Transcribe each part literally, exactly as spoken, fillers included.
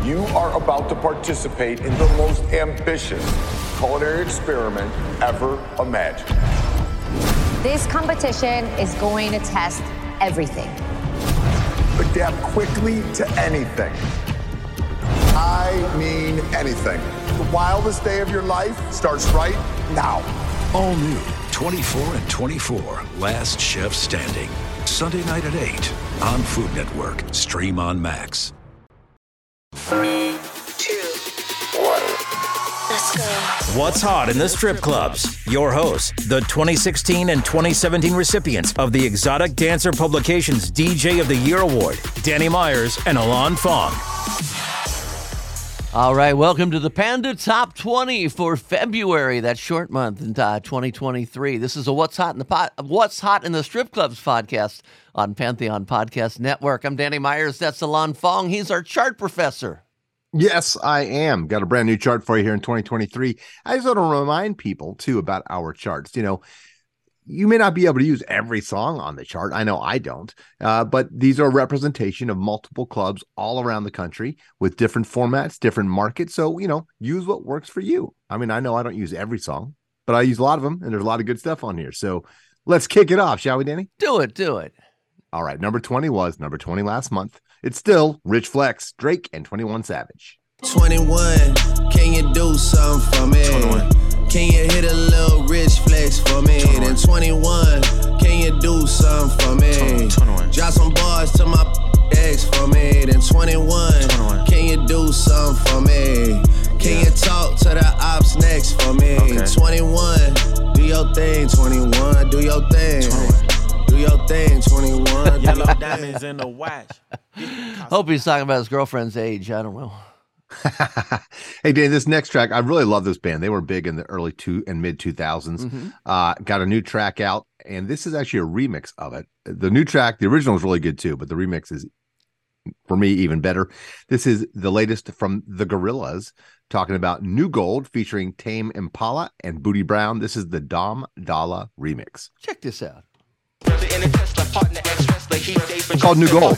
You are about to participate in the most ambitious culinary experiment ever imagined. This competition is going to test everything. Adapt quickly to anything. I mean anything. The wildest day of your life starts right now. All new, twenty-four and twenty-four, Last Chef Standing. Sunday night at eight on Food Network. Stream on Max. Three, two, one. Let's go. What's hot in the strip clubs? Your hosts, the twenty sixteen and twenty seventeen recipients of the Exotic Dancer Publications D J of the Year Award, Danny Myers and Alon Fong. All right, welcome to the Panda Top twenty for February, that short month in uh, twenty twenty-three. This is a What's Hot in the pot, What's Hot in the Strip Clubs podcast on Pantheon Podcast Network. I'm Danny Myers. That's Alon Fong. He's our chart professor. Yes, I am. Got a brand new chart for you here in twenty twenty-three. I just want to remind people, too, about our charts. You know, you may not be able to use every song on the chart. I know I don't. Uh, but these are a representation of multiple clubs all around the country with different formats, different markets. So, you know, use what works for you. I mean, I know I don't use every song, but I use a lot of them, and there's a lot of good stuff on here. So let's kick it off, shall we, Danny? Do it, do it. All right, number twenty was number twenty last month. It's still Rich Flex, Drake, and twenty-one Savage. twenty-one, can you do something for me? twenty-one. Can you hit a little Rich Flex for me? twenty-one. Then twenty-one, can you do something for me? twenty-one. Drop some bars to my ex for me. Then twenty-one, twenty-one. Can you do something for me? Can yeah. you talk to the ops next for me? Okay. twenty-one, do your thing. twenty-one, do your thing. twenty-one. Do your thing, twenty-one. Yellow diamonds in the watch. Hope he's talking about his girlfriend's age. I don't know. Hey, Dan, this next track, I really love this band. They were big in the early two and mid two thousands. Mm-hmm. Uh, got a new track out, and this is actually a remix of it. The new track, the original is really good too, but the remix is, for me, even better. This is the latest from the Gorillaz, talking about New Gold featuring Tame Impala and Booty Brown. This is the Dom Dalla remix. Check this out. It's called New Gold.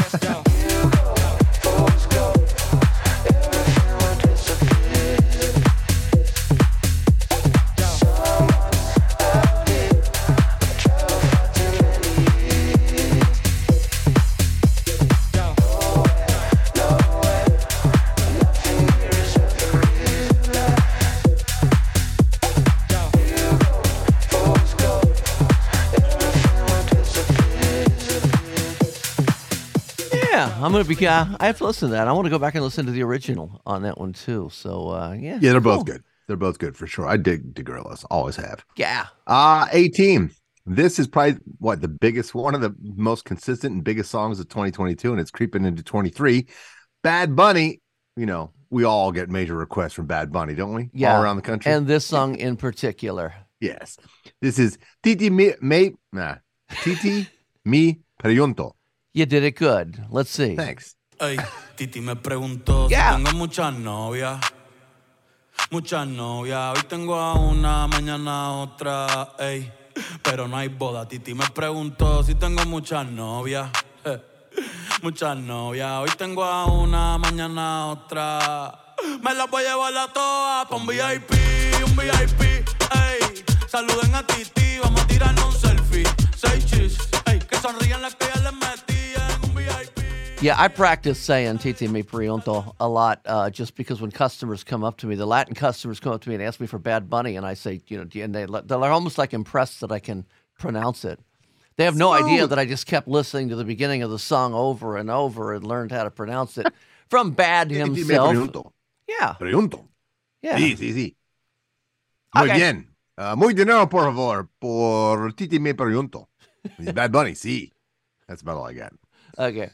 I'm going to be, uh, I have to listen to that. I want to go back and listen to the original on that one too. So, uh, yeah. Yeah, they're cool. both good. They're both good for sure. I dig the Gorillaz. Always have. Yeah. Uh, eighteen. This is probably, what, the biggest, one of the most consistent and biggest songs of twenty twenty-two, and it's creeping into twenty-three. Bad Bunny. You know, we all get major requests from Bad Bunny, don't we? Yeah. All around the country. And this song in particular. Yes. This is Titi Me, me nah, Titi Me Pregunto. You did it good. Let's see. Thanks. Ey, Titi me preguntó yeah. si tengo muchas novias. Muchas novias. Hoy tengo a una, mañana a otra. Ey, pero no hay boda. Titi me preguntó si tengo muchas novias. Eh, muchas novias. Hoy tengo a una, mañana a otra. Me las voy a llevar a todas pa' un V I P, un V I P. Ey, saluden a Titi, vamos a tirarnos un selfie. Seis chis, ey, que sonrían las que ya les metí. Yeah, I practice saying Titi Me Pregunto a lot uh, just because when customers come up to me, the Latin customers come up to me and ask me for Bad Bunny, and I say, you know, and they, they're almost like impressed that I can pronounce it. They have no so, idea that I just kept listening to the beginning of the song over and over and learned how to pronounce it from Bad himself. Me pregunto. Yeah. Pregunto. Yeah. Sí, sí, sí. Muy okay. bien. Uh, muy dinero, por favor, por Titi Me Pregunto. Bad Bunny, sí. That's about all I got. Okay.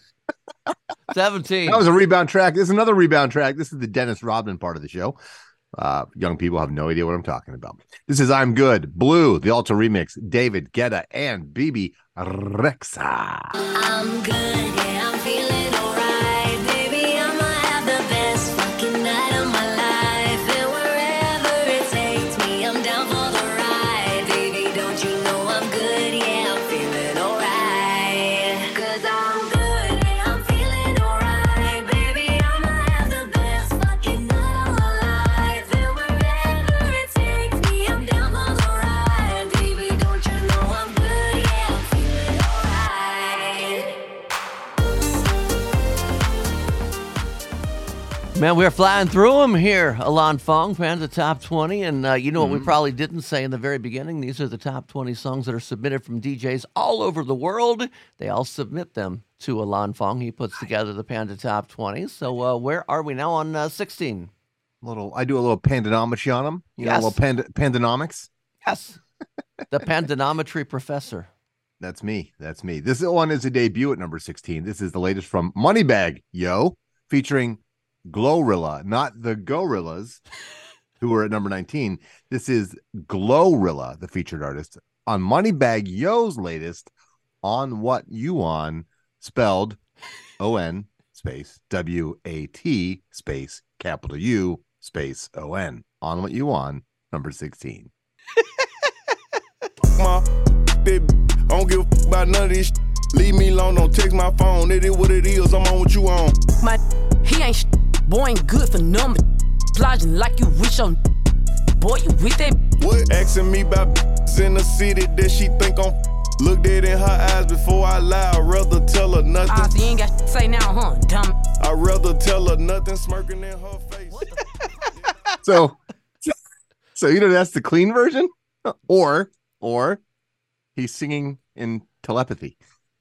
seventeen. That was a rebound track. This is another rebound track. This is the Dennis Rodman part of the show. Uh, young people have no idea what I'm talking about. This is I'm Good. Blue, the Ultra Remix. David Guetta and B B Rexa. I'm good, yeah, I'm feeling alright. Baby, I'ma have the best fucking night of my life. And wherever it takes me, I'm down for the ride. Baby, don't you know I'm good, yeah, I'm feeling alright. Cause I'm good, yeah, I'm feeling alright. Baby, I'ma have the Man, we're flying through them here. Alon Fong, Panda Top twenty. And uh, you know what Mhm. we probably didn't say in the very beginning? These are the top twenty songs that are submitted from D Js all over the world. They all submit them to Alon Fong. He puts together the Panda Top twenty. So uh, where are we now on uh, sixteen? Little, I do a little pandonometry on them. You know, Yes. a little pand- pandonomics. Yes. The Pandonometry Professor. That's me. That's me. This one is a debut at number sixteen. This is the latest from Moneybagg Yo, featuring Glorilla, not the Gorillas, who are at number nineteen. This is Glorilla, the featured artist, on Moneybagg Yo's latest On What You On, spelled O N space W A T space capital U space O N. On What You On, number sixteen. My baby, I don't give a f- about none of this. Sh- Leave me alone, don't text my phone. It is what it is. I'm on what you on. My he ain't sh- boy ain't good for number. Plotting like you wish on. Boy, you with that. What? Asking me about in the city that she think I'm. Look dead in her eyes before I lie. I'd rather tell her nothing. Ah, so you ain't got to say now, huh, dumb. I'd rather tell her nothing, smirking in her face. So, so you know that's the clean version, or or he's singing in telepathy.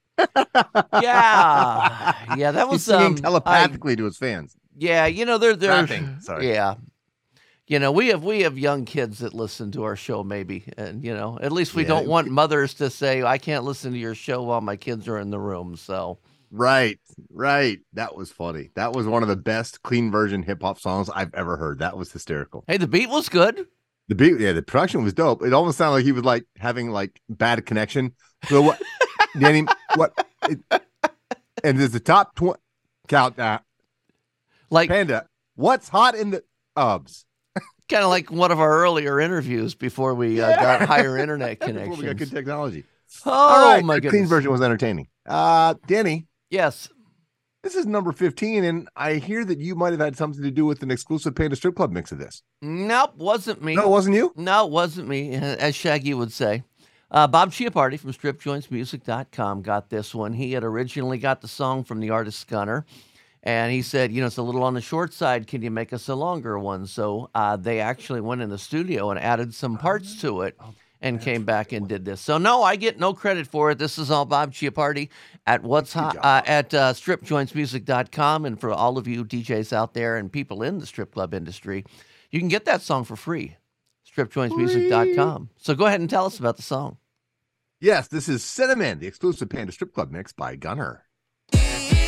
Yeah. Yeah, that was He's singing um, telepathically to his fans. Yeah, you know, they're they're Rapping, sorry. Yeah. You know, we have we have young kids that listen to our show maybe, and you know, at least we Yeah. don't want mothers to say, I can't listen to your show while my kids are in the room. So Right, right. That was funny. That was one of the best clean version hip hop songs I've ever heard. That was hysterical. Hey, the beat was good. The beat, yeah, the production was dope. It almost sounded like he was like having like bad connection. So what, Danny? What? It, and there's the top twenty count. Uh, like Panda. What's hot in the ubs? Kind of like one of our earlier interviews before we uh, got higher internet Before connections. we got good technology. Oh, All right, my the goodness. clean version was entertaining. Uh, Danny. Yes. This is number fifteen, and I hear that you might have had something to do with an exclusive Panda Strip Club mix of this. Nope, wasn't me. No, it wasn't you? No, it wasn't me, as Shaggy would say. Uh, Bob Chiappardi from strip joints music dot com got this one. He had originally got the song from the artist Gunner, and he said, you know, it's a little on the short side. Can you make us a longer one? So uh, they actually went in the studio and added some parts to it and came back and did this. So, no, I get no credit for it. This is all Bob Chiappardi at what's hot, uh, at uh, strip joints music dot com. And for all of you D Js out there and people in the strip club industry, you can get that song for free. strip joints music dot com. So go ahead and tell us about the song. Yes, this is Cinnamon, the exclusive Panda Strip Club mix by Gunner. Oh,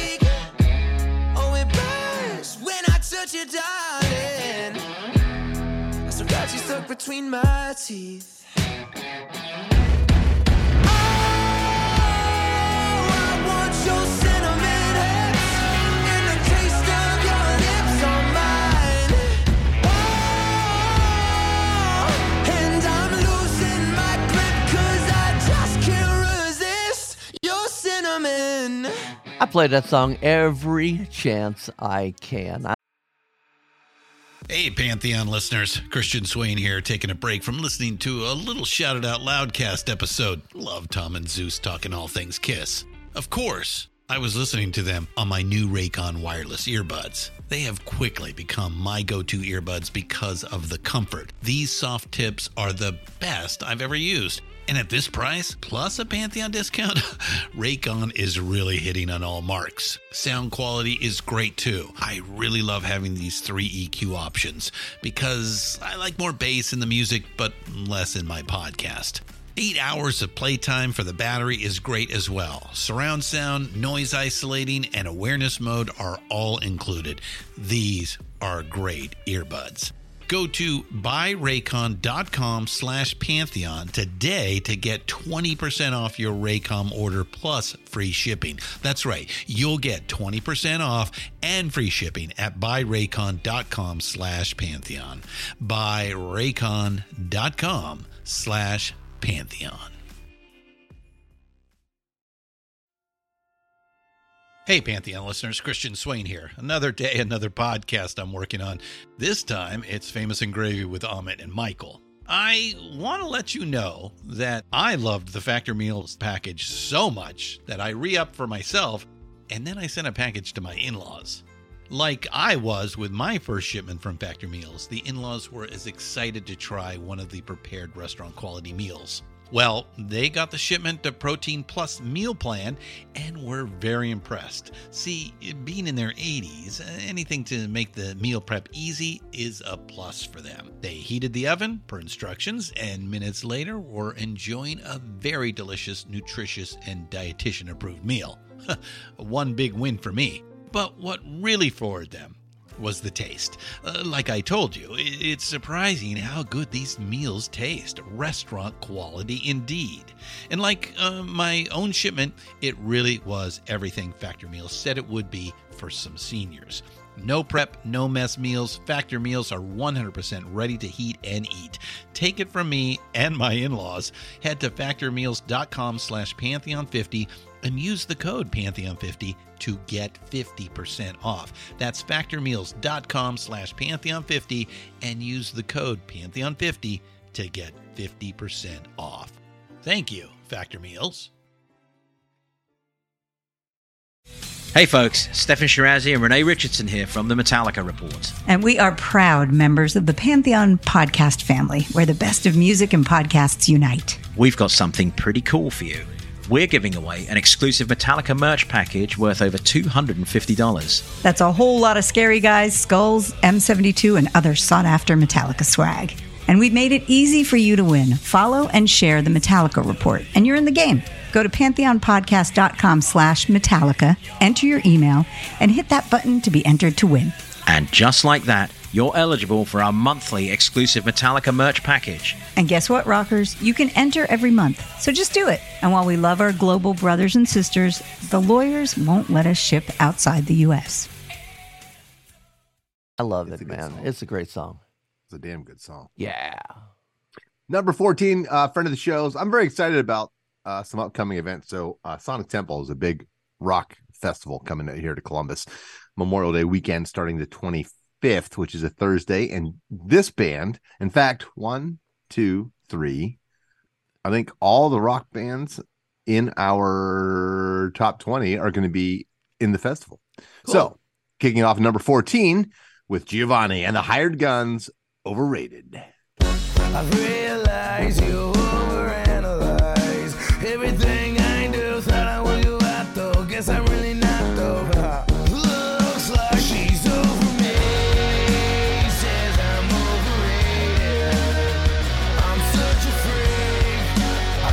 it burns when I touch you, darling. I still got you stuck between my teeth. Oh, I want your cinnamon hips and the taste of your lips on mine. Oh, and I'm losing my grip 'cause I just can't resist your cinnamon. I play that song every chance I can. I- Hey, Pantheon listeners. Christian Swain here, taking a break from listening to a little Shout It Out Loudcast episode. Love Tom and Zeus talking all things Kiss. Of course, I was listening to them on my new Raycon wireless earbuds. They have quickly become my go-to earbuds because of the comfort. These soft tips are the best I've ever used. And at this price, plus a Pantheon discount, Raycon is really hitting on all marks. Sound quality is great too. I really love having these three E Q options because I like more bass in the music, but less in my podcast. Eight hours of playtime for the battery is great as well. Surround sound, noise isolating, and awareness mode are all included. These are great earbuds. Go to buyraycon.com slash Pantheon today to get twenty percent off your Raycom order plus free shipping. That's right. You'll get twenty percent off and free shipping at buyraycon.com slash Pantheon. Buyraycon.com slash Pantheon. Hey, Pantheon listeners, Christian Swain here. Another day, another podcast I'm working on. This time, it's Famous and Gravy with Amit and Michael. I want to let you know that I loved the Factor Meals package so much that I re-upped for myself, and then I sent a package to my in-laws. Like I was with my first shipment from Factor Meals, the in-laws were as excited to try one of the prepared restaurant quality meals. Well, they got the shipment to Protein Plus meal plan and were very impressed. See, being in their eighties, anything to make the meal prep easy is a plus for them. They heated the oven per instructions and minutes later were enjoying a very delicious, nutritious, and dietitian-approved meal. One big win for me. But what really floored them was the taste. Uh, like I told you, it's surprising how good these meals taste. Restaurant quality indeed. And like uh, my own shipment, it really was everything Factor Meals said it would be for some seniors. No prep, no mess meals. Factor Meals are one hundred percent ready to heat and eat. Take it from me and my in-laws. Head to factormeals.com slash Pantheon50 and use the code Pantheon fifty to get fifty percent off. That's factormeals.com slash Pantheon50 and use the code Pantheon fifty to get fifty percent off. Thank you, Factor Meals. Hey folks, Stefan Shirazi and Renee Richardson here from the Metallica Report. And we are proud members of the Pantheon podcast family, where the best of music and podcasts unite. We've got something pretty cool for you. We're giving away an exclusive Metallica merch package worth over two hundred fifty dollars. That's a whole lot of Scary Guys, skulls, M seventy-two, and other sought-after Metallica swag. And we've made it easy for you to win. Follow and share the Metallica Report, and you're in the game. Go to pantheonpodcast.com slash Metallica, enter your email, and hit that button to be entered to win. And just like that, you're eligible for our monthly exclusive Metallica merch package. And guess what, rockers? You can enter every month, so just do it. And while we love our global brothers and sisters, the lawyers won't let us ship outside the U S. I love It's it, a good man. song. It's a great song. It's a damn good song. Yeah. Number fourteen, uh, friend of the shows. I'm very excited about uh, some upcoming events. So uh, Sonic Temple is a big rock festival coming out here to Columbus. Memorial Day weekend starting the twenty-fifth, which is a Thursday. And this band, in fact, one, two, three, I think all the rock bands in our top twenty are going to be in the festival. Cool. So kicking off number fourteen with Giovanni and the Hired Guns, Overrated. I've realized you overanalyze everything I do. Thought I was you out though. Guess I'm really not though. Looks like she's over me. Says I'm overrated. I'm such a freak. I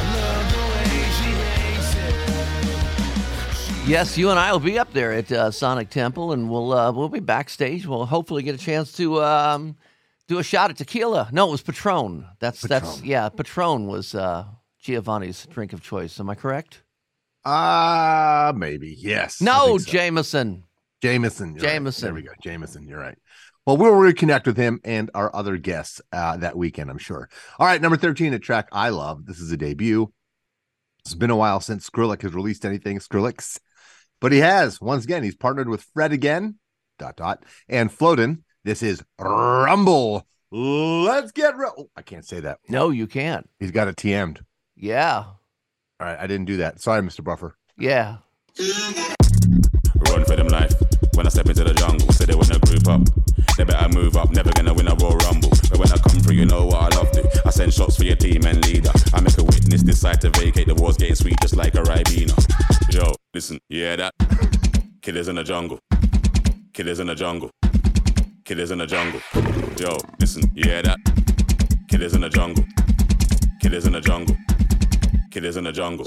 love the way she hates it. Yes, you and I will be up there at uh, Sonic Temple, and we'll uh, we'll be backstage. We'll hopefully get a chance to um, do a shot at tequila. No, it was Patron. That's Patron. that's yeah. Patron was uh, Giovanni's drink of choice. Am I correct? Uh maybe. Yes. I No, think so. Jameson. Jameson. you're right. Jameson. There we go. Jameson. You're right. Well, we'll reconnect with him and our other guests uh, that weekend, I'm sure. All right. Number thirteen, a track I love. This is a debut. It's been a while since Skrillex has released anything. Skrillex. But he has. Once again, he's partnered with Fred again, dot, dot, and Floatin'. This is Rumble. Let's get real. Oh, I can't say that. No, you can't. He's got it T M'd. Yeah. All right. I didn't do that. Sorry, Mister Buffer. Yeah. Run for them life. When I step into the jungle, say they wanna group up. They better move up, never gonna win a Royal Rumble. But when I come through, you know what I love to. I send shots for your team and leader. I make a witness decide to vacate. The war's getting sweet just like a Ribena. Yo, listen, you hear that? Killers in the jungle. Killers in the jungle. Killers in the jungle. Yo, listen, you hear that? Killers in the jungle. Killers in the jungle. Killers in the jungle.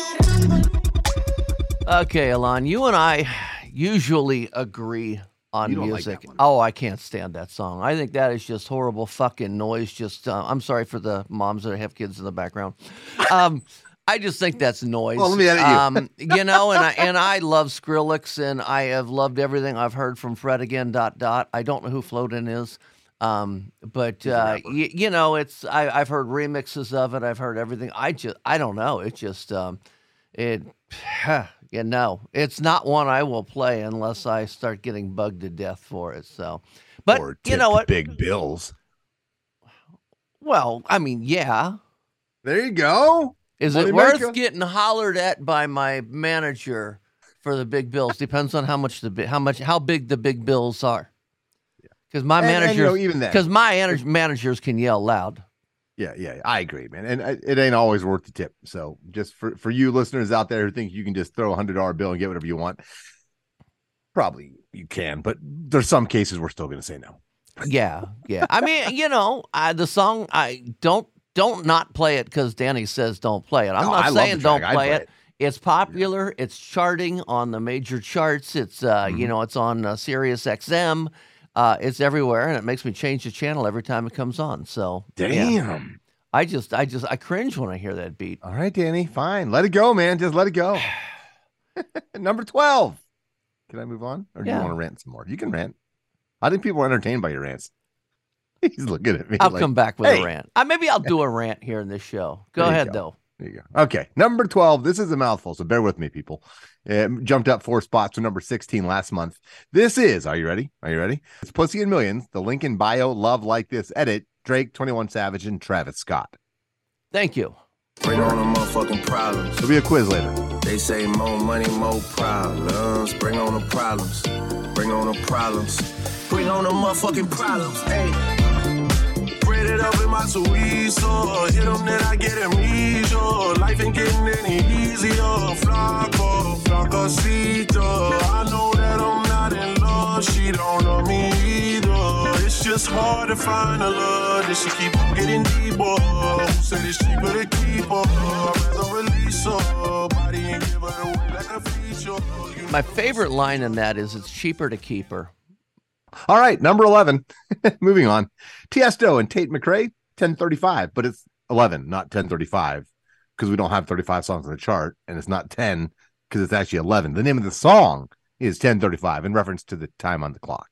Okay, Alon, you and I usually agree on You don't like music. that one. Oh, I can't stand that song. I think that is just horrible fucking noise. Just, uh, I'm sorry for the moms that have kids in the background. Um, I just think that's noise. Well, let me edit you. Um, you know, and I and I love Skrillex, and I have loved everything I've heard from Fred again. Dot dot. I don't know who Floatin' is, um, but uh, y- you know, it's I, I've heard remixes of it. I've heard everything. I just I don't know. It just um, it. You know, it's not one I will play unless I start getting bugged to death for it. So, but Or you know tipped what? Big bills. Well, I mean, yeah. There you go. Is Money it worth maker. getting hollered at by my manager for the big bills. Depends on how much the bi- how much how big the big bills are. Because my And- and, managers, you know, even then- because my ener- managers can yell loud. Yeah, yeah, I agree, man. And I- it ain't always worth the tip. So just for, for you listeners out there who think you can just throw a hundred dollar bill and get whatever you want, probably you can, but there's some cases we're still going to say no. Yeah, yeah. I mean, you know, I, the song, I don't don't not play it because Danny says don't play it. I'm No, not I love saying the don't track. I'd play play it. it. It's popular. It's charting on the major charts. It's uh, Mm-hmm. you know, it's on uh, Sirius X M. Uh, it's everywhere, and it makes me change the channel every time it comes on. So yeah. Damn. I just, I just, I cringe when I hear that beat. All right, Danny, fine. Let it go, man. Just let it go. Number twelve. Can I move on? Or do Yeah. you want to rant some more? You can rant. I think people are entertained by your rants. He's looking at me. I'll like, come back with "Hey." a rant. Uh, maybe I'll do a rant here in this show. Go There you ahead, go. though. There you go. Okay. Number twelve. This is a mouthful, so bear with me, people. It jumped up four spots to number sixteen last month. This is, are you ready? Are you ready? It's Pussy and Millions, the link in bio, Love Like This edit, Drake, twenty-one Savage, and Travis Scott. Thank you. Bring on the motherfucking problems. There'll be a quiz later. They say more money, more problems. Bring on the problems. Bring on the problems. Bring on the motherfucking problems. Hey. Bread it up in my chorizo. Hit them, then I get amnesia. Life ain't getting any easier. Flaco, flacosito. I know that I'm not in love. She don't know me either. It's just hard to find a love. This shit keep getting deeper. Who said it's cheaper to keep her? I'd rather release her. Body and give her away like a feature. You My favorite line in that is it's cheaper to keep her. All right, number eleven. Moving on. Tiesto and Tate McRae, ten thirty-five, but it's eleven, not ten thirty-five, because we don't have thirty-five songs on the chart, and it's not ten because it's actually eleven. The name of the song is ten thirty-five in reference to the time on the clock.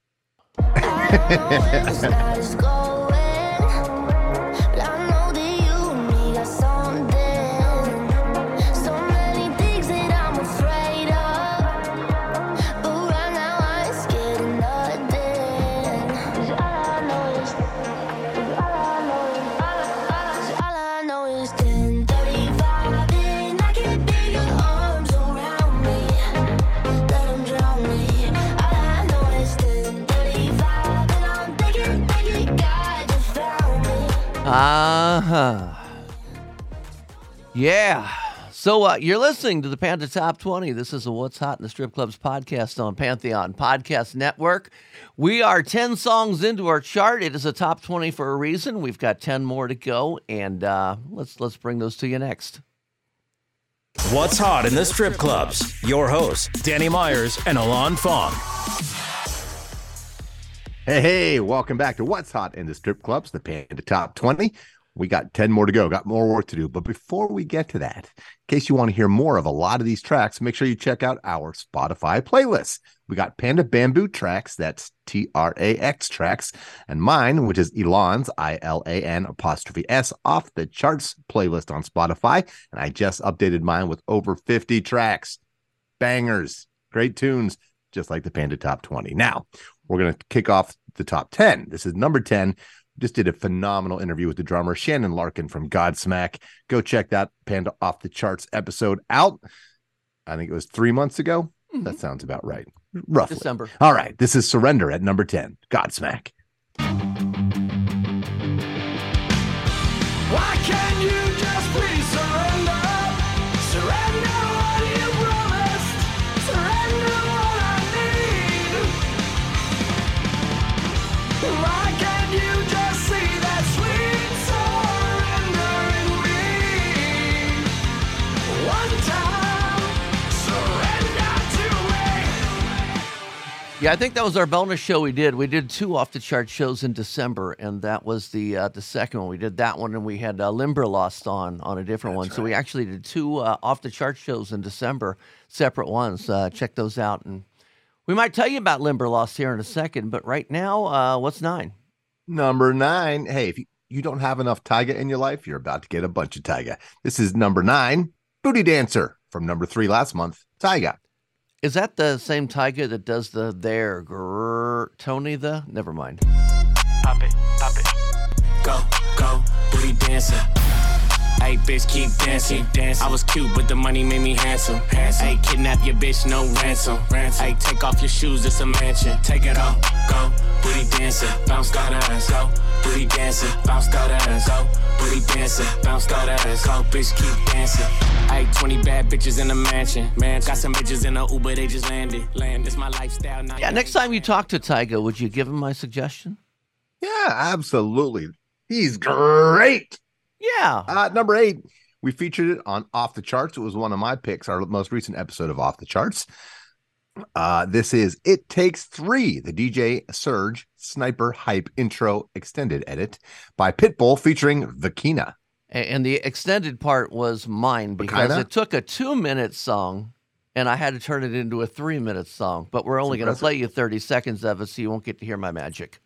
Uh-huh. Yeah. So uh, you're listening to the Panda Top twenty. This is a What's Hot in the Strip Clubs podcast on Pantheon Podcast Network. We are ten songs into our chart. It is a top twenty for a reason. We've got ten more to go, and uh, let's let's bring those to you next. What's hot in the strip clubs? Your hosts, Danny Myers and Alon Fong. Hey, hey, welcome back to What's Hot in the Strip Clubs, the Panda Top twenty. We got ten more to go, got more work to do. But before we get to that, in case you want to hear more of a lot of these tracks, make sure you check out our Spotify playlists. We got Panda Bamboo tracks, that's T R A X tracks, and mine, which is Elon's, I L A N apostrophe S, off the charts playlist on Spotify. And I just updated mine with over fifty tracks. Bangers, great tunes, just like the Panda Top twenty. Now, we're going to kick off the top ten. This is number ten. Just did a phenomenal interview with the drummer, Shannon Larkin from Godsmack. Go check that Panda Off the Charts episode out. I think it was three months ago. Mm-hmm. That sounds about right. Roughly. December. All right. This is Surrender at number ten. Godsmack. Why can't you just please surrender? Surrender what you promised. Surrender what I need. Why can't you just see that sweet surrender in me? One time, surrender to me. Yeah, I think that was our bonus show we did. We did two off the chart shows in December, and that was the uh, the second one. We did that one, and we had uh, Limberlost on on a different That's one. Right. So we actually did two uh, off the chart shows in December, separate ones. Uh, check those out, and we might tell you about Limberlost here in a second. But right now, uh, what's nine? Number nine. Hey, if you, you don't have enough Tyga in your life, you're about to get a bunch of Tyga. This is number nine, Booty Dancer, from number three last month, Tyga. Is that the same Tyga that does the there, grrr, Tony the? Never mind. Pop it, pop it. Go, go, booty dancer. Hey, bitch, keep dancing, dancing. I was cute, but the money made me handsome. Hey, kidnap your bitch, no ransom. Hey, take off your shoes, it's a mansion. Take it off, go, booty dancing, bounce that ass, go, booty dancing, bounce that ass, go, booty dancing, bounce that ass, go, bitch, keep dancing. Hey, twenty bad bitches in a mansion, man. Got some bitches in a Uber, they just landed. Land, it's my lifestyle now. Yeah, next time you talk to Tyga, would you give him my suggestion? Yeah, absolutely. He's great. Yeah. Uh, number eight, we featured it on Off the Charts. It was one of my picks, our most recent episode of Off the Charts. Uh, this is It Takes Three, the D J Surge Sniper Hype Intro Extended Edit by Pitbull featuring Vakina. And the extended part was mine because Vakina? it took a two-minute song, and I had to turn it into a three-minute song. But we're only going to play you thirty seconds of it, so you won't get to hear my magic.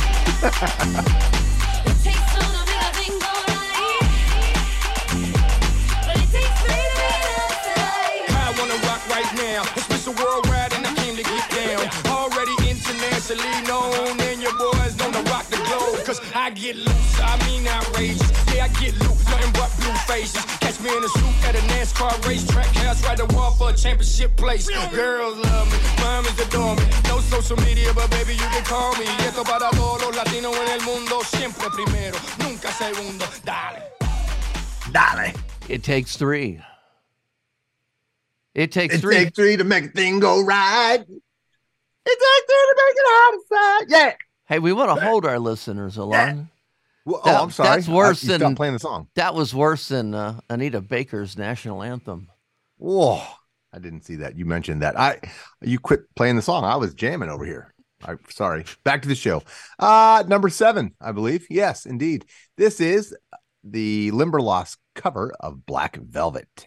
Worldwide and I came to get down. Already internationally known, and your boys know to rock the globe. Cause I get loose, I mean outrageous. Yeah, I get loose, nothing but blue faces. Catch me in a suit at a NASCAR racetrack. House right the wall for a championship place. Girls love me, mamas adore me. No social media, but baby, you can call me. Y esto para todos los latinos en el mundo. Siempre primero, nunca segundo. Dale. Dale. It takes three. It takes it three. It takes three to make a thing go right. It takes three to make it hard side. Yeah. Hey, we want to hold our listeners along. Yeah. Well, that, oh, I'm sorry. That's worse I, you than stopped playing the song. That was worse than uh, Anita Baker's national anthem. Whoa. I didn't see that. You mentioned that. I you quit playing the song. I was jamming over here. I'm sorry. Back to the show. Uh, number seven, I believe. Yes, indeed. This is the Limberlost cover of Black Velvet.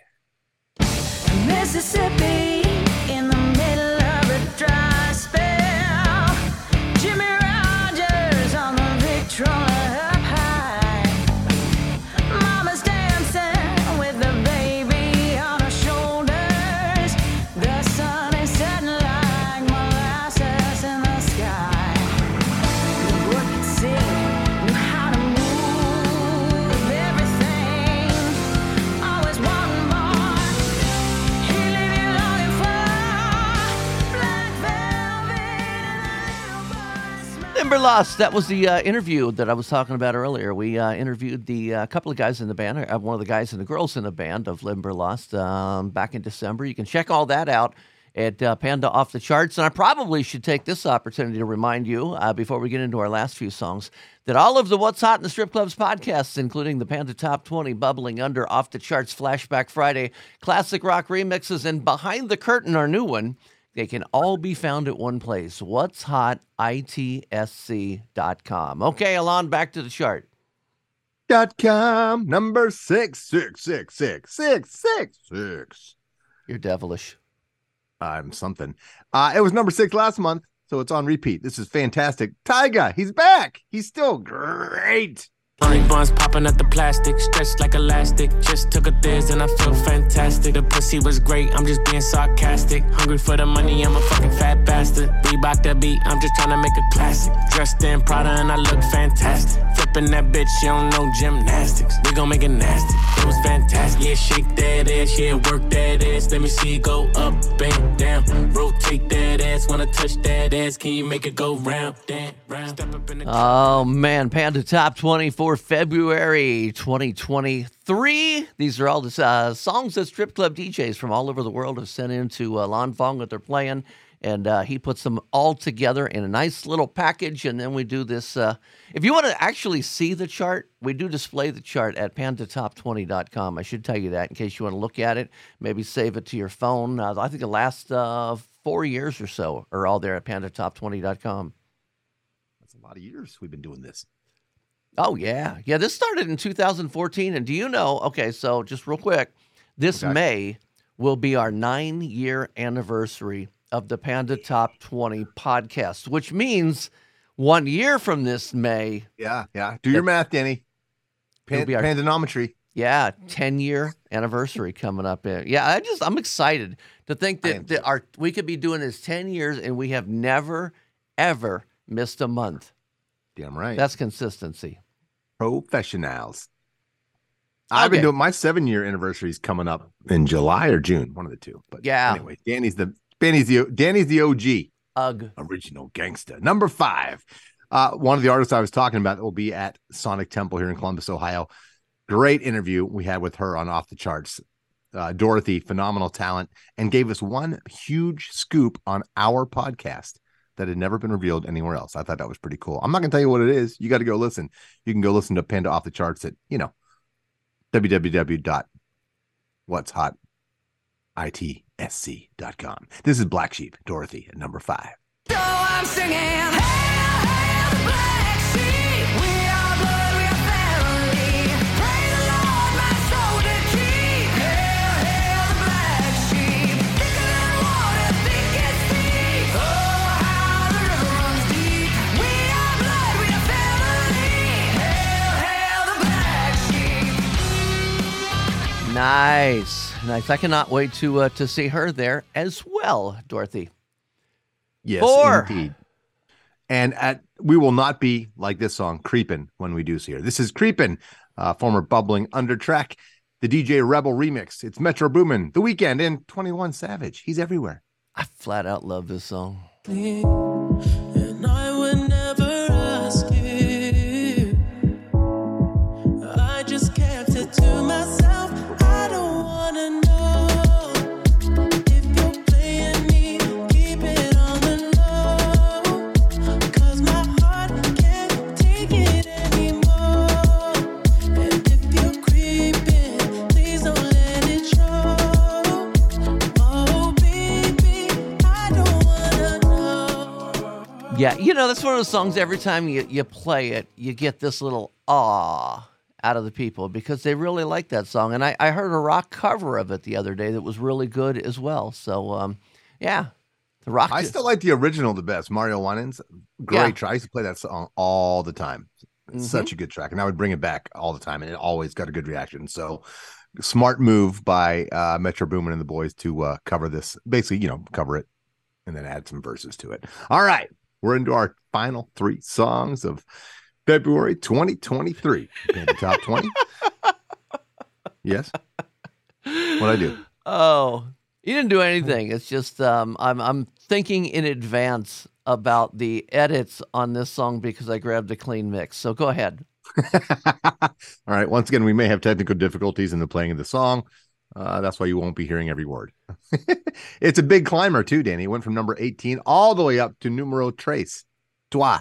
Mississippi in the middle of a dry spell. Jimmy Rogers on the Victrola up high. Mama's dancing with the baby on her shoulders. The sun is setting like molasses in the sky. The book could see, knew how to move everything. Always wanting more. Limberlost, that was the uh, interview that I was talking about earlier. We uh, interviewed the uh, couple of guys in the band, uh, one of the guys and the girls in the band of Limberlost um, back in December. You can check all that out at uh, Panda Off the Charts. And I probably should take this opportunity to remind you, uh, before we get into our last few songs, that all of the What's Hot in the Strip Clubs podcasts, including the Panda Top twenty, Bubbling Under, Off the Charts, Flashback Friday, Classic Rock Remixes, and Behind the Curtain, our new one, they can all be found at one place, what's hot I T S C dot com. Okay, Alon, back to the chart. Dot com, number six, six, six, six, six, six, six. You're devilish. I'm something. Uh, it was number six last month, so it's on repeat. This is fantastic. Tyga, he's back. He's still great. Big buns popping at the plastic, stretched like elastic. Just took a thiz and I feel fantastic. The pussy was great, I'm just being sarcastic. Hungry for the money, I'm a fucking fat bastard. Reebok the beat, I'm just trying to make a classic. Dressed in Prada and I look fantastic. Flipping that bitch, you don't know gymnastics. We gon' make it nasty, it was fantastic. Yeah, shake that ass, yeah, work that ass. Let me see it go up and down. Rotate that ass, wanna touch that ass. Can you make it go round, down, round? Step up in the Oh, man, Panda Top twenty for February twenty twenty-three. These are all the uh, songs that strip club D Js from all over the world have sent in to uh, Lon Fong that they're playing, and uh, he puts them all together in a nice little package, and then we do this. Uh, if you want to actually see the chart, we do display the chart at panda top twenty dot com. I should tell you that in case you want to look at it, maybe save it to your phone. Uh, I think the last uh, four years or so are all there at panda top twenty dot com. That's a lot of years we've been doing this. Oh, yeah. Yeah, this started in two thousand fourteen. And do you know, okay, so just real quick, this okay. May will be our nine-year anniversary of the Panda Top twenty podcast, which means one year from this May. Yeah, yeah. Do your math, Danny. Pan- our, Pandanometry. Yeah, ten-year anniversary coming up. In. Yeah, I just, I'm excited to think that, that our we could be doing this ten years and we have never, ever missed a month. Damn right. That's consistency. Professionals. I've Okay. been doing my seven year anniversary is coming up in July or June, one of the two. But Yeah. anyway, Danny's the Danny's the Danny's the O G. Ugh. Original gangster. Number five. Uh, one of the artists I was talking about will be at Sonic Temple here in Columbus, Ohio. Great interview we had with her on Off the Charts. Uh, Dorothy, phenomenal talent, and gave us one huge scoop on our podcast that had never been revealed anywhere else. I thought that was pretty cool. I'm not going to tell you what it is. You got to go listen. You can go listen to Panda Off the Charts at, you know, w w w dot what's hot I T S C dot com. This is Black Sheep, Dorothy at number five. So I'm singing, hail, hail the black sheep. We are blood, we are family. Praise the Lord, my soul to keep. Hail, hail the black sheep. Thicker than water, thick as deep. Oh, how the river runs deep. We are blood, we are family. Hail, hail the black sheep. Nice. Nice. I cannot wait to uh, to see her there as well, Dorothy. Yes, Four. indeed. And at we will not be like this song, Creepin', when we do see her. This is Creepin', uh, former Bubbling Under track, the D J Rebel remix. It's Metro Boomin, The Weeknd, and twenty-one Savage. He's everywhere. I flat out love this song. And I would never ask you. I just kept it to myself. I don't wanna know if you're playing me. Keep it on the low, 'cause my heart can't take it anymore. And if you're creeping, please don't let it show. Oh baby, I don't wanna know. Yeah, you know, that's one of those songs every time you, you play it, you get this little awe out of the people because they really like that song. And I, I heard a rock cover of it the other day that was really good as well. So, um, yeah, the rock. I still like the original the best. Mario Winans, great Yeah. track. I used to play that song all the time. It's Mhm. such a good track. And I would bring it back all the time, and it always got a good reaction. So smart move by uh, Metro Boomin and the boys to uh, cover this. Basically, you know, cover it and then add some verses to it. All right. We're into our final three songs of February twenty twenty-three. In the top twenty. Yes. What'd I do? Oh, you didn't do anything. It's just um, I'm I'm thinking in advance about the edits on this song because I grabbed a clean mix. So go ahead. All right. Once again, we may have technical difficulties in the playing of the song. Uh, that's why you won't be hearing every word. It's a big climber too, Danny. It went from number eighteen all the way up to numero tres. Toi.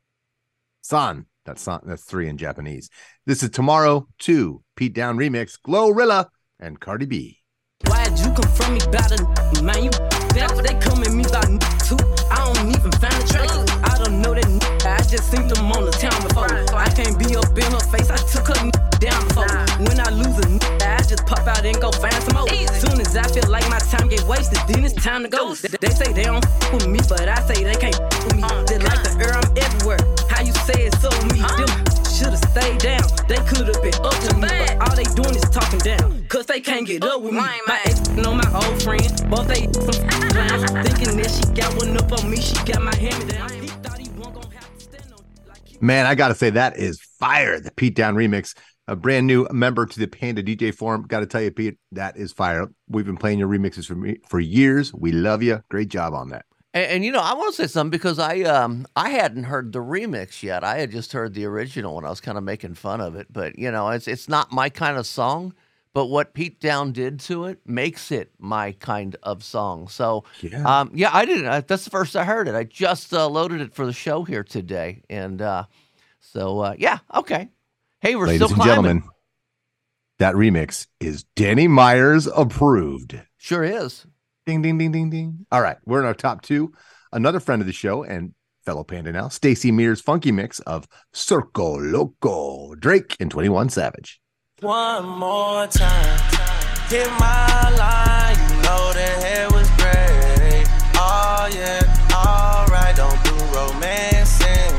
San. That's san, that's three in Japanese. This is Tomorrow two. Pete Down remix. Glorilla and Cardi B. Why'd you come from me about a man? You better they come at me about too. I don't even find the track. I don't know that. I just seen them on the town before. I can't be up in her face. I took her down before. When I lose a I just pop out and go find some more. Soon as I feel like my time get wasted, then it's time to go. They, they say they don't f with me, but I say they can't f with me. They like the air, I'm everywhere. How you say it so me? Them should've stayed down. They could've been up to me, but all they doing is talking down. Cause they can't get up with me. My ex know my old friend, both they some clowns. Thinking that she got one up on me, she got my hand down. He thought he wasn't gonna have to stand on like Man, I got to say that is fire. The Pete Down remix. A brand new member to the Panda D J Forum. Got to tell you, Pete, that is fire. We've been playing your remixes for me for years. We love you. Great job on that. And, and you know, I want to say something because I um I hadn't heard the remix yet. I had just heard the original and I was kind of making fun of it. But you know, it's it's not my kind of song. But what Pete Down did to it makes it my kind of song. So yeah, um, yeah, I didn't. Uh, that's the first I heard it. I just uh, loaded it for the show here today, and uh, so uh, yeah, okay. Hey, we're Ladies still and climbing. gentlemen, that remix is Danny Myers approved. Sure is. Ding, ding, ding, ding, ding. All right, we're in our top two. Another friend of the show and fellow Panda now, Stacey Mears' funky mix of Circo Loco, Drake and twenty-one Savage. One more time, hit my line, you know the hair was great. Oh yeah, alright, don't do romancing.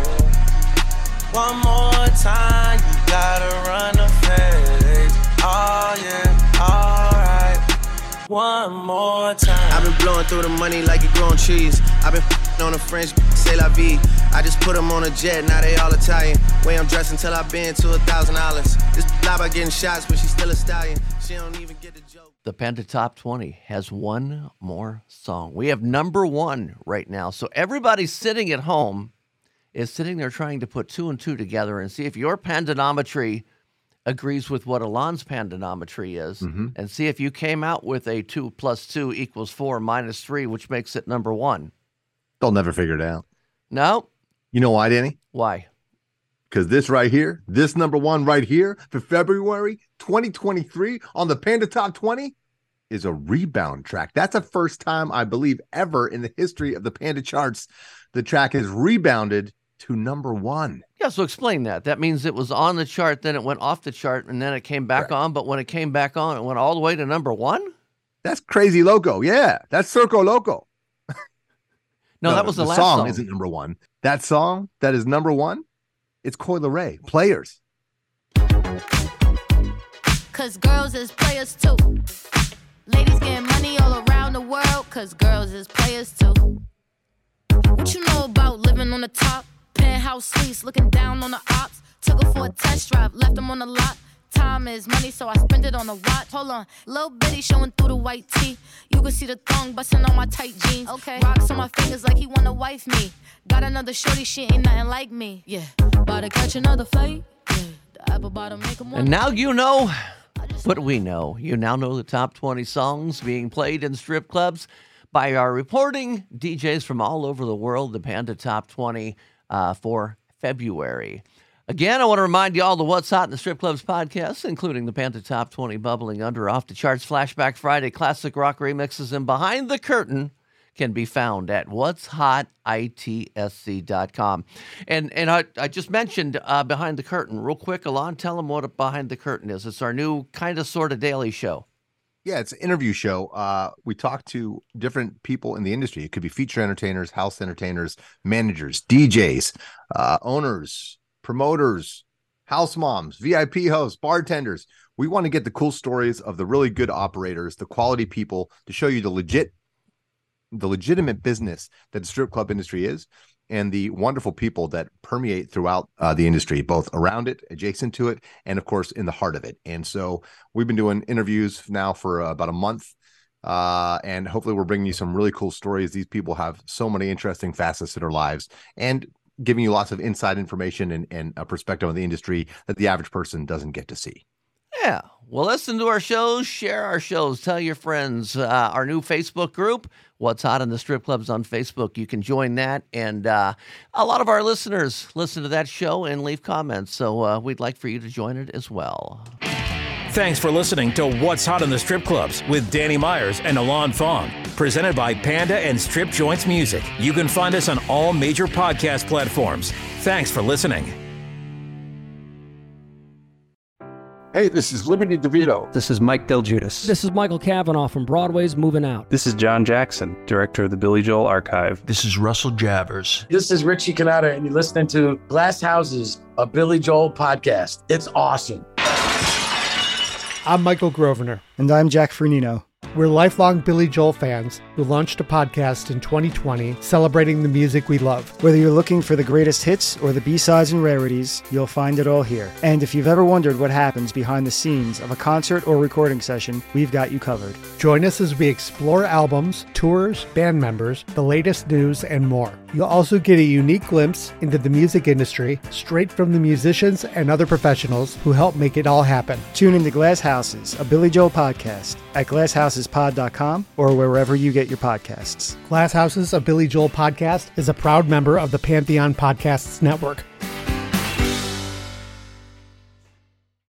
One more time, you gotta run the face. Oh yeah, alright. One more time. I've been blowing through the money like it growing trees. I've been on a French, say la vie. I just put them on a jet, now they all Italian. Way I'm dressed until I've been to a thousand islands. This lie by getting shots, but she's still a stallion. She don't even get the joke. The Panda Top twenty has one more song. We have number one right now. So everybody sitting at home is sitting there trying to put two and two together and see if your pandanometry agrees with what Alon's pandanometry is, Mm-hmm. and see if you came out with a two plus two equals four minus three, which makes it number one. They'll never figure it out. No. You know why, Danny? Why? Because this right here, this number one right here for February twenty twenty-three on the Panda Top twenty is a rebound track. That's the first time, I believe, ever in the history of the Panda charts the track has rebounded to number one. Yeah, so explain that. That means it was on the chart, then it went off the chart, and then it came back on, but when it came back on, it went all the way to number one? That's crazy loco. Yeah, that's Circo Loco. No, that was the, the last song. song. Isn't number one. That song that is number one, it's Coil Ray. Players. Cause girls is players too. Ladies getting money all around the world, cause girls is players too. What you know about living on the top? Penthouse suites, looking down on the ops. Took her for a test drive, left them on the lot. Time is money, so I spend it on a watch. Hold on, little bitty showing through the white tee. You can see the thong busting on my tight jeans. Okay, rocks on my fingers like he wanna wife me. Got another shorty, she ain't nothing like me. Yeah, about to catch another flight. Yeah, the apple bottom make 'em And now you know what we know. You now know the top twenty songs being played in strip clubs by our reporting D Js from all over the world, the Panda Top twenty uh, for February. Again, I want to remind you all the What's Hot in the Strip Clubs podcast, including the Panda Top twenty bubbling under off the charts Flashback Friday classic rock remixes and Behind the Curtain can be found at what's hot I T S C dot com. And and I, I just mentioned uh, Behind the Curtain. Real quick, Alon, tell them what a Behind the Curtain is. It's our new kind of sort of daily show. Yeah, it's an interview show. Uh, we talk to different people in the industry. It could be feature entertainers, house entertainers, managers, D Js, uh, owners, promoters, house moms, V I P hosts, bartenders. We want to get the cool stories of the really good operators, the quality people, to show you the legit, the legitimate business that the strip club industry is, and the wonderful people that permeate throughout uh, the industry, both around it, adjacent to it, and of course in the heart of it. And so we've been doing interviews now for uh, about a month, uh, and hopefully we're bringing you some really cool stories. These people have so many interesting facets to their lives, and giving you lots of inside information and, and a perspective on the industry that the average person doesn't get to see. Yeah. Well, listen to our shows, share our shows, tell your friends. Uh, our new Facebook group, What's Hot in the Strip Clubs on Facebook. You can join that. And uh, a lot of our listeners listen to that show and leave comments. So uh, we'd like for you to join it as well. Thanks for listening to What's Hot in the Strip Clubs with Danny Myers and Alon Fong. Presented by Panda and Strip Joints Music. You can find us on all major podcast platforms. Thanks for listening. Hey, this is Liberty DeVito. This is Mike Del Giudice. This is Michael Cavanaugh from Broadway's Moving Out. This is John Jackson, director of the Billy Joel Archive. This is Russell Javers. This is Richie Canada, and you're listening to Glass Houses, a Billy Joel podcast. It's awesome. I'm Michael Grosvenor. And I'm Jack Fernino. We're lifelong Billy Joel fans who launched a podcast in twenty twenty celebrating the music we love. Whether you're looking for the greatest hits or the B-sides and rarities, you'll find it all here. And if you've ever wondered what happens behind the scenes of a concert or recording session, we've got you covered. Join us as we explore albums, tours, band members, the latest news, and more. You'll also get a unique glimpse into the music industry straight from the musicians and other professionals who help make it all happen. Tune into Glass Houses, a Billy Joel podcast at glass houses pod dot com or wherever you get your podcasts. Glass Houses, a Billy Joel podcast is a proud member of the Pantheon Podcasts Network.